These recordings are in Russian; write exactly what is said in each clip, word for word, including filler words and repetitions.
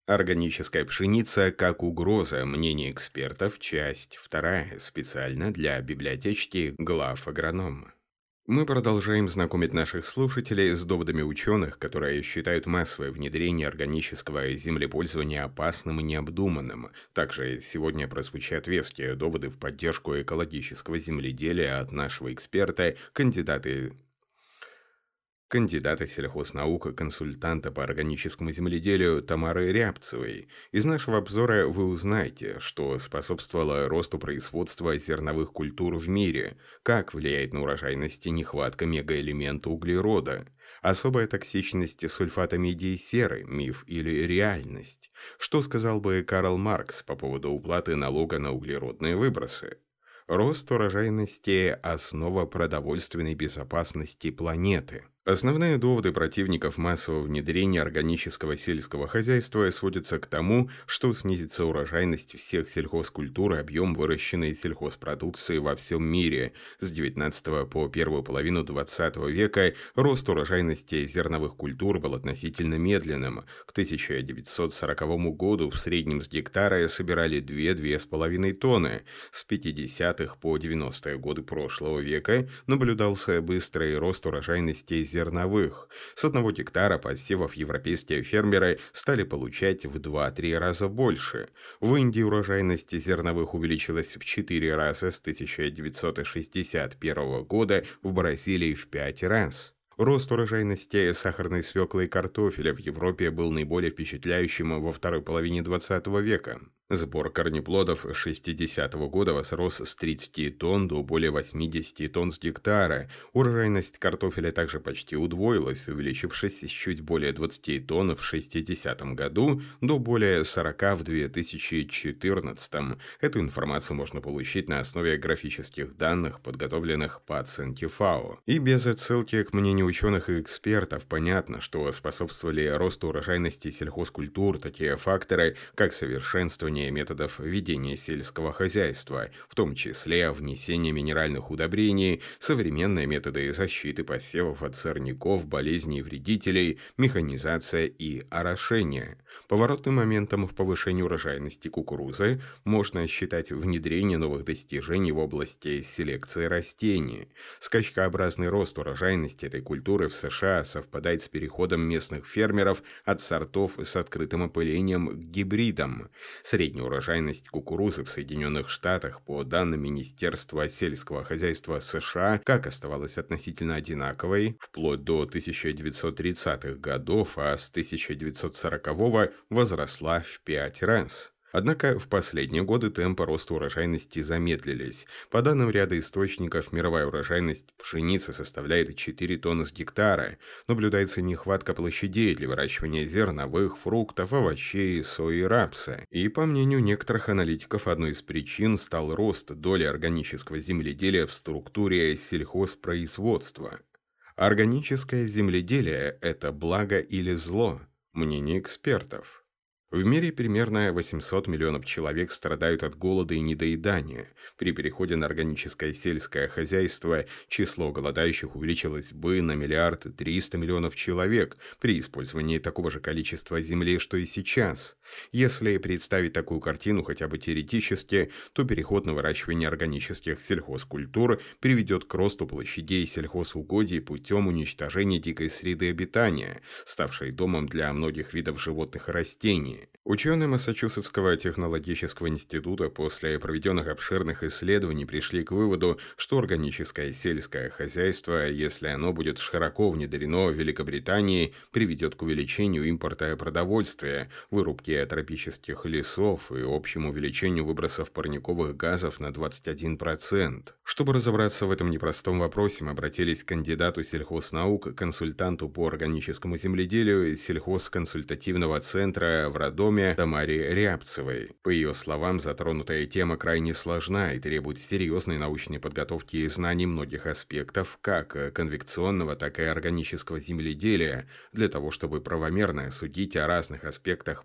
Органическая пшеница как угроза. Мнение экспертов. Часть вторая. Специально для библиотечки глав агронома. Мы продолжаем знакомить наших слушателей с доводами ученых, которые считают массовое внедрение органического землепользования опасным и необдуманным. Также сегодня прозвучат веские доводы в поддержку экологического земледелия от нашего эксперта, кандидата кандидата сельхознаук, консультанта по органическому земледелию Тамары Рябцевой. Из нашего обзора вы узнаете, что способствовало росту производства зерновых культур в мире, как влияет на урожайность нехватка мегаэлемента углерода, особая токсичность сульфата меди и серы, миф или реальность, что сказал бы Карл Маркс по поводу уплаты налога на углеродные выбросы. Рост урожайности – основа продовольственной безопасности планеты. Основные доводы противников массового внедрения органического сельского хозяйства сводятся к тому, что снизится урожайность всех сельхозкультур и объем выращенной сельхозпродукции во всем мире. С девятнадцатого по первую половину двадцатого века рост урожайности зерновых культур был относительно медленным. К тысяча девятьсот сороковому году в среднем с гектара собирали две-две с половиной тонны. С пятидесятых по девяностые годы прошлого века наблюдался быстрый рост урожайности зерновых. С одного гектара посевов европейские фермеры стали получать в два-три раза больше. В Индии урожайность зерновых увеличилась в четыре раза с тысяча девятьсот шестьдесят первого года, в Бразилии в пять раз. Рост урожайности сахарной свеклы и картофеля в Европе был наиболее впечатляющим во второй половине двадцатого века. Сбор корнеплодов с шестидесятого года возрос с тридцати тонн до более восьмидесяти тонн с гектара. Урожайность картофеля также почти удвоилась, увеличившись с чуть более двадцати тонн в шестидесятом году до более сорока в две тысячи четырнадцатом. Эту информацию можно получить на основе графических данных, подготовленных по оценке ФАО. И без отсылки к мнению ученых и экспертов понятно, что способствовали росту урожайности сельхозкультур такие факторы, как совершенствование методов ведения сельского хозяйства, в том числе внесение минеральных удобрений, современные методы защиты посевов от сорняков, болезней и вредителей, механизация и орошение. Поворотным моментом в повышении урожайности кукурузы можно считать внедрение новых достижений в области селекции растений. Скачкообразный рост урожайности этой культуры в США совпадает с переходом местных фермеров от сортов с открытым опылением к гибридам. Средняя урожайность кукурузы в Соединенных Штатах, по данным Министерства сельского хозяйства США, как оставалась относительно одинаковой вплоть до тысяча девятьсот тридцатых годов, а с тысяча девятьсот сорокового возросла в пять раз. Однако в последние годы темпы роста урожайности замедлились. По данным ряда источников, мировая урожайность пшеницы составляет четыре тонны с гектара. Наблюдается нехватка площадей для выращивания зерновых, фруктов, овощей, сои и рапса. И, по мнению некоторых аналитиков, одной из причин стал рост доли органического земледелия в структуре сельхозпроизводства. Органическое земледелие – это благо или зло? Мнение экспертов. В мире примерно восемьсот миллионов человек страдают от голода и недоедания. При переходе на органическое сельское хозяйство число голодающих увеличилось бы на миллиард триста миллионов человек при использовании такого же количества земли, что и сейчас. Если представить такую картину хотя бы теоретически, то переход на выращивание органических сельхозкультур приведет к росту площадей сельхозугодий путем уничтожения дикой среды обитания, ставшей домом для многих видов животных и растений. Ученые Массачусетского технологического института после проведенных обширных исследований пришли к выводу, что органическое сельское хозяйство, если оно будет широко внедрено в Великобритании, приведет к увеличению импорта продовольствия, вырубке тропических лесов и общему увеличению выбросов парниковых газов на двадцать один процент. Чтобы разобраться в этом непростом вопросе, мы обратились к кандидату сельхознаук, консультанту по органическому земледелию сельхозконсультативного центра в Родоме Тамаре Рябцевой. По ее словам, затронутая тема крайне сложна и требует серьезной научной подготовки и знаний многих аспектов, как конвекционного, так и органического земледелия, для того, чтобы правомерно судить о разных аспектах проблем,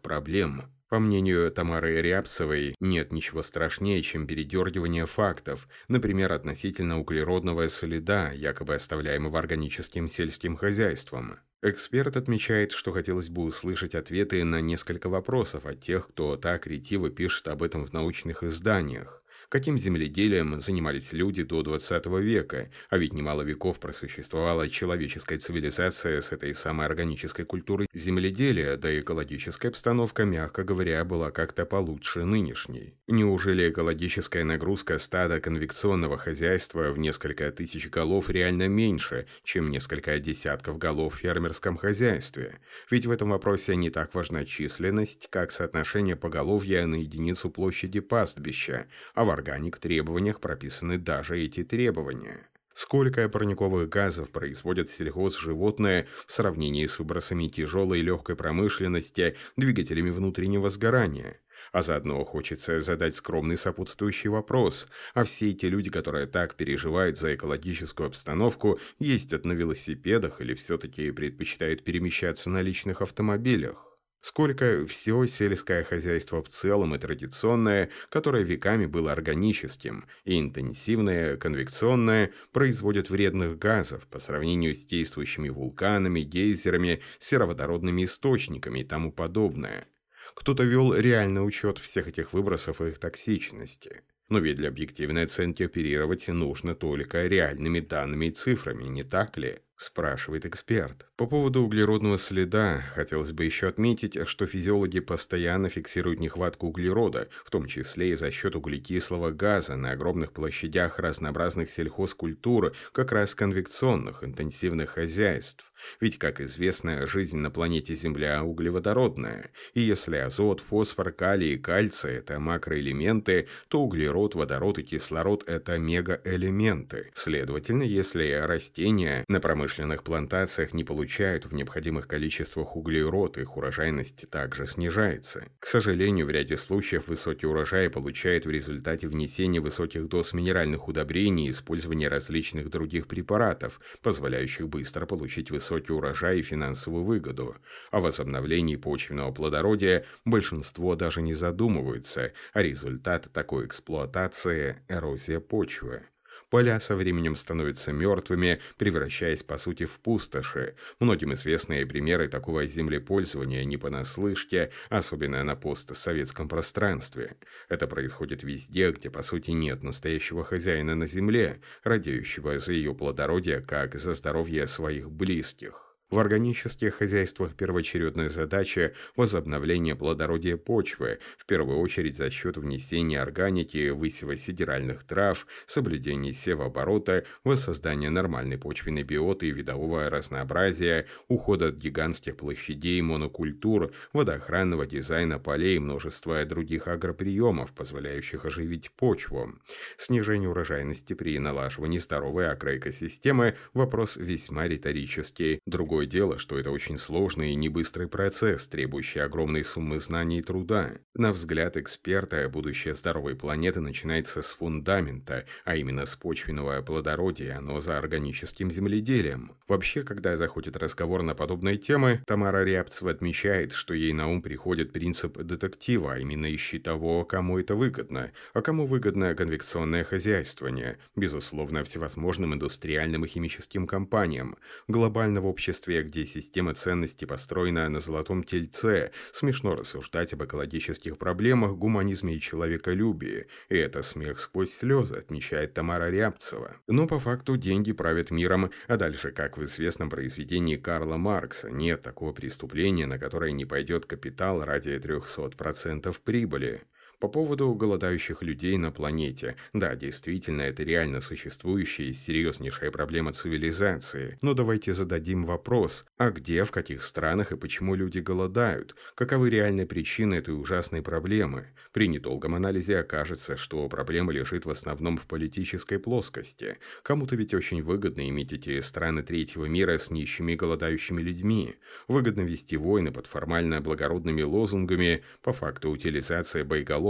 проблем. По мнению Тамары Рябцевой, нет ничего страшнее, чем передергивание фактов, например, относительно углеродного следа, якобы оставляемого органическим сельским хозяйством. Эксперт отмечает, что хотелось бы услышать ответы на несколько вопросов от тех, кто так ретиво пишет об этом в научных изданиях. Каким земледелием занимались люди до двадцатого века, а ведь немало веков просуществовала человеческая цивилизация с этой самой органической культурой земледелия, да и экологическая обстановка, мягко говоря, была как-то получше нынешней. Неужели экологическая нагрузка стада конвекционного хозяйства в несколько тысяч голов реально меньше, чем несколько десятков голов в фермерском хозяйстве? Ведь в этом вопросе не так важна численность, как соотношение поголовья на единицу площади пастбища, а в органик требованиях прописаны даже эти требования. Сколько парниковых газов производят сельхозживотные в сравнении с выбросами тяжелой и легкой промышленности, двигателями внутреннего сгорания? А заодно хочется задать скромный сопутствующий вопрос. А все эти люди, которые так переживают за экологическую обстановку, ездят на велосипедах или все-таки предпочитают перемещаться на личных автомобилях? Сколько все сельское хозяйство в целом и традиционное, которое веками было органическим, и интенсивное, конвекционное, производит вредных газов по сравнению с действующими вулканами, гейзерами, сероводородными источниками и тому подобное. Кто-то вел реальный учет всех этих выбросов и их токсичности. Но ведь для объективной оценки оперировать нужно только реальными данными и цифрами, не так ли? Спрашивает эксперт. По поводу углеродного следа хотелось бы еще отметить, что физиологи постоянно фиксируют нехватку углерода, в том числе и за счет углекислого газа на огромных площадях разнообразных сельхозкультур, как раз конвекционных интенсивных хозяйств. Ведь, как известно, жизнь на планете Земля углеводородная, и если азот, фосфор, калий и кальций – это макроэлементы, то углерод, водород и кислород – это мегаэлементы. Следовательно, если растения на промышленных плантациях не получают в необходимых количествах углерод, их урожайность также снижается. К сожалению, в ряде случаев высокий урожай получают в результате внесения высоких доз минеральных удобрений и использования различных других препаратов, позволяющих быстро получить высокий урожай и финансовую выгоду. О возобновлении почвенного плодородия большинство даже не задумываются, а результат такой эксплуатации – эрозия почвы. Поля со временем становятся мертвыми, превращаясь по сути в пустоши. Многим известные примеры такого землепользования не понаслышке, особенно на постсоветском пространстве. Это происходит везде, где по сути нет настоящего хозяина на земле, радеющего за ее плодородие, как за здоровье своих близких. В органических хозяйствах первоочередная задача – возобновление плодородия почвы, в первую очередь за счет внесения органики, высева сидеральных трав, соблюдения севооборота, воссоздания нормальной почвенной биоты и видового разнообразия, ухода от гигантских площадей монокультур, водоохранного дизайна полей и множества других агроприемов, позволяющих оживить почву. Снижение урожайности при налаживании здоровой агроэкосистемы – вопрос весьма риторический. Другой дело, что это очень сложный и небыстрый процесс, требующий огромной суммы знаний и труда. На взгляд эксперта, будущее здоровой планеты начинается с фундамента, а именно с почвенного плодородия, но за органическим земледелием. Вообще, когда заходит разговор на подобные темы, Тамара Рябцева отмечает, что ей на ум приходит принцип детектива, а именно ищи того, кому это выгодно, а кому выгодно конвекционное хозяйствование, безусловно, всевозможным индустриальным и химическим компаниям. Глобально в обществе, где система ценностей построена на золотом тельце, смешно рассуждать об экологических проблемах, гуманизме и человеколюбии. И это смех сквозь слезы, отмечает Тамара Рябцева. Но по факту деньги правят миром, а дальше, как в известном произведении Карла Маркса, нет такого преступления, на которое не пойдет капитал ради трехсот процентов прибыли. По поводу голодающих людей на планете. Да, действительно, это реально существующая и серьезнейшая проблема цивилизации. Но давайте зададим вопрос, а где, в каких странах и почему люди голодают? Каковы реальные причины этой ужасной проблемы? При недолгом анализе окажется, что проблема лежит в основном в политической плоскости. Кому-то ведь очень выгодно иметь эти страны третьего мира с нищими голодающими людьми. Выгодно вести войны под формально благородными лозунгами, по факту утилизация боеголовки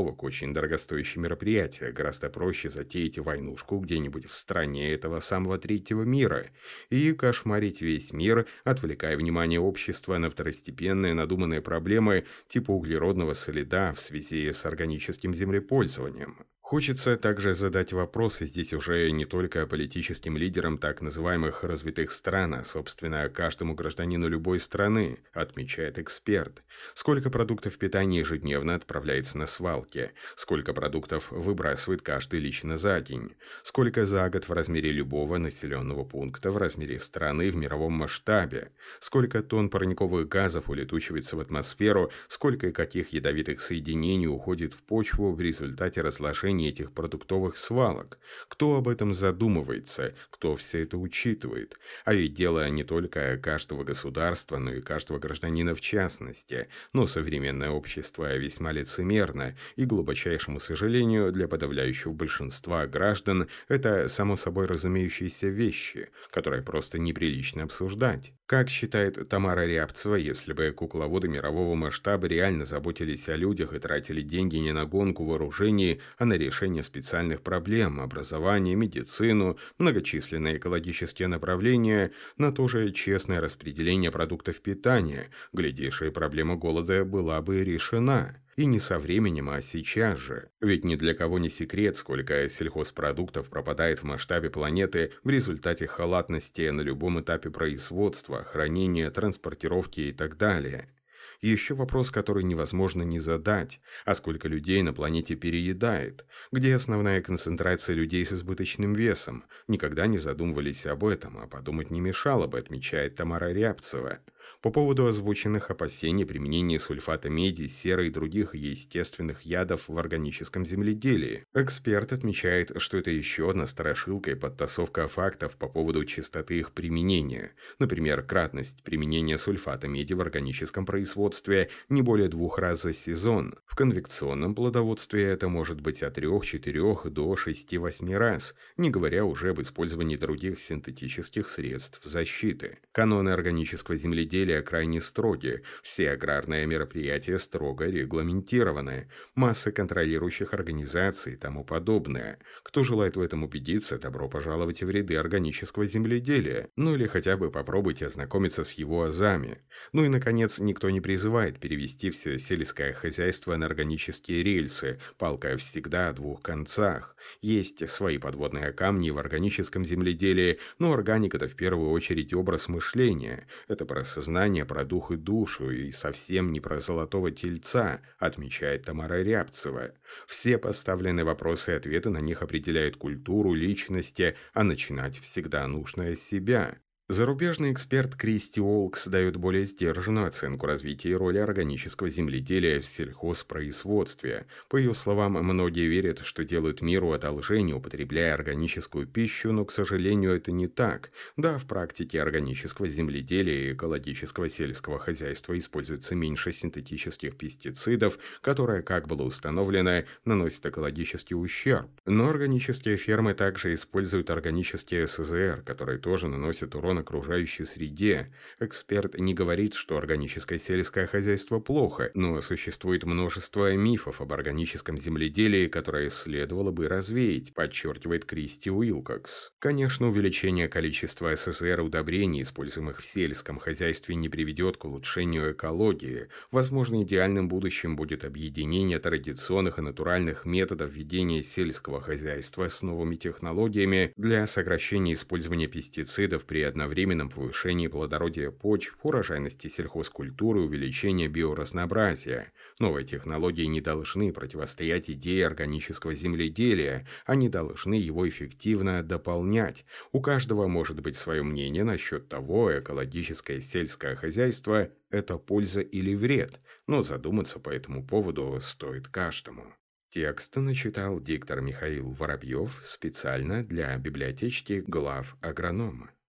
заголовок, очень дорогостоящее мероприятие. Гораздо проще затеять войнушку где-нибудь в стране этого самого третьего мира и кошмарить весь мир, отвлекая внимание общества на второстепенные надуманные проблемы типа углеродного следа в связи с органическим землепользованием. Хочется также задать вопросы здесь уже не только политическим лидерам так называемых развитых стран, а, собственно, каждому гражданину любой страны, отмечает эксперт. Сколько продуктов питания ежедневно отправляется на свалки? Сколько продуктов выбрасывает каждый лично за день? Сколько за год в размере любого населенного пункта, в размере страны, в мировом масштабе? Сколько тонн парниковых газов улетучивается в атмосферу? Сколько и каких ядовитых соединений уходит в почву в результате разложения этих продуктовых свалок? Кто об этом задумывается? Кто все это учитывает? А ведь дело не только каждого государства, но и каждого гражданина в частности. Но современное общество весьма лицемерно, и, к глубочайшему сожалению, для подавляющего большинства граждан это само собой разумеющиеся вещи, которые просто неприлично обсуждать. Как считает Тамара Рябцева, если бы кукловоды мирового масштаба реально заботились о людях и тратили деньги не на гонку вооружений, а на решение специальных проблем, образование, медицину, многочисленные экологические направления, на то же честное распределение продуктов питания, глядишь, и проблема голода была бы решена. И не со временем, а сейчас же. Ведь ни для кого не секрет, сколько сельхозпродуктов пропадает в масштабе планеты в результате халатности на любом этапе производства, хранения, транспортировки и так далее. И еще вопрос, который невозможно не задать, а сколько людей на планете переедает? Где основная концентрация людей с избыточным весом? Никогда не задумывались об этом, а подумать не мешало бы, отмечает Тамара Рябцева. По поводу озвученных опасений применения сульфата меди, серы и других естественных ядов в органическом земледелии, эксперт отмечает, что это еще одна страшилка и подтасовка фактов по поводу частоты их применения. Например, кратность применения сульфата меди в органическом производстве не более двух раз за сезон. В конвекционном плодоводстве это может быть от трёх-четырёх до шести-восьми раз, не говоря уже об использовании других синтетических средств защиты. Каноны органического земледелия крайне строги, все аграрные мероприятия строго регламентированы, масса контролирующих организаций и тому подобное. Кто желает в этом убедиться, добро пожаловать в ряды органического земледелия, ну или хотя бы попробуйте ознакомиться с его азами. Ну и, наконец, никто не призывает перевести все сельское хозяйство на органические рельсы, палка всегда о двух концах. Есть свои подводные камни в органическом земледелии, но органика – это в первую очередь образ мышления. Это про сознание, про дух и душу, и совсем не про золотого тельца, отмечает Тамара Рябцева. Все поставленные вопросы и ответы на них определяют культуру личности, а начинать всегда нужно с себя. Зарубежный эксперт Кристи Олкс дает более сдержанную оценку развития и роли органического земледелия в сельхозпроизводстве. По ее словам, многие верят, что делают миру одолжение, употребляя органическую пищу, но, к сожалению, это не так. Да, в практике органического земледелия и экологического сельского хозяйства используется меньше синтетических пестицидов, которые, как было установлено, наносят экологический ущерб. Но органические фермы также используют органические СЗР, которые тоже наносят урон окружающей среде. Эксперт не говорит, что органическое сельское хозяйство плохо, но существует множество мифов об органическом земледелии, которые следовало бы развеять, подчеркивает Кристи Уилкокс. Конечно, увеличение количества СССР удобрений, используемых в сельском хозяйстве, не приведет к улучшению экологии. Возможно, идеальным будущим будет объединение традиционных и натуральных методов ведения сельского хозяйства с новыми технологиями для сокращения использования пестицидов при одновременном одновременном повышении плодородия почв, урожайности сельхозкультуры, увеличения биоразнообразия. Новые технологии не должны противостоять идее органического земледелия, они должны его эффективно дополнять. У каждого может быть свое мнение насчет того, экологическое сельское хозяйство – это польза или вред, но задуматься по этому поводу стоит каждому. Текст начитал диктор Михаил Воробьев специально для библиотечки глав агронома.